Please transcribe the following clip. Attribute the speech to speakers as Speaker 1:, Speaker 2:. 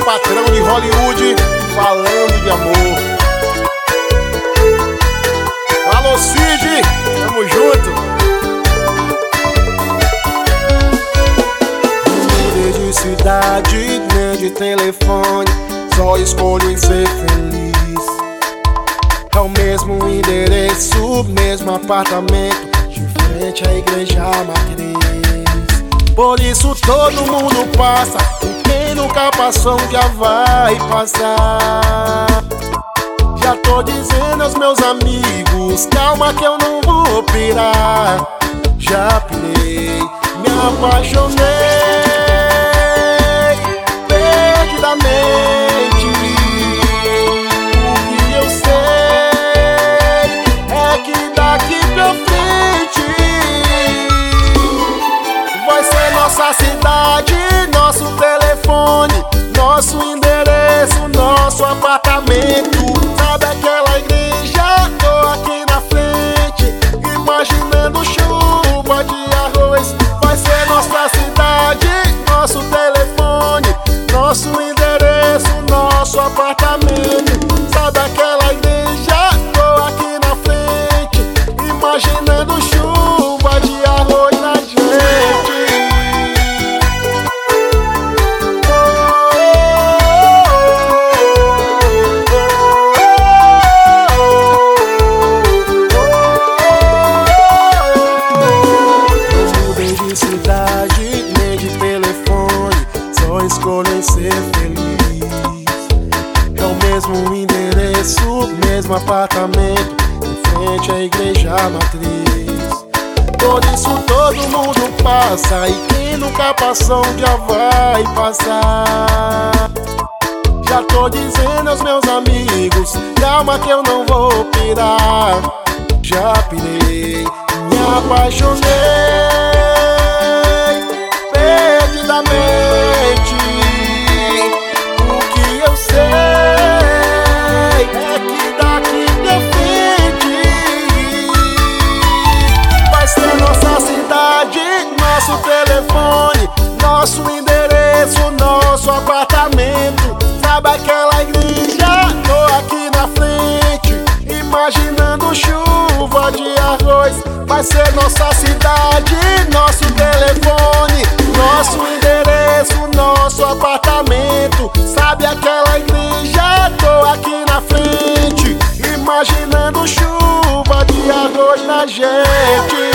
Speaker 1: patrão de Hollywood falando de amor. Alô Cid, tamo junto. Mudei de cidade, nem de telefone, só escolho em ser feliz. É o mesmo endereço, mesmo apartamento, de frente à igreja matriz. Por isso todo mundo passa, e quem nunca passou um dia vai passar. Já tô dizendo aos meus amigos, calma que eu não vou pirar. Já pirei, me apaixonei perdidamente. O que eu sei é que daqui pra frente vai ser nossa cidade, nosso telefone, nosso endereço, nosso apartamento. Sabe aquela igreja? Tô aqui na frente, imaginando chuva de arroz. Vai ser nossa cidade, nosso telefone, nosso endereço, nosso apartamento. Sabe aquela igreja? Tô aqui na frente, imaginando chuva de arroz na gente. Escolho em ser feliz. É o mesmo endereço, mesmo apartamento, em frente à igreja matriz. Por isso todo mundo passa, e quem nunca passou um dia vai passar. Já tô dizendo aos meus amigos, calma que eu não vou pirar. Já pirei, me apaixonei perdidamente. Nosso telefone, nosso endereço, nosso apartamento. Sabe aquela igreja? Tô aqui na frente, imaginando chuva de arroz. Vai ser nossa cidade, nosso telefone, nosso endereço, nosso apartamento. Sabe aquela igreja? Tô aqui na frente, imaginando chuva de arroz na gente.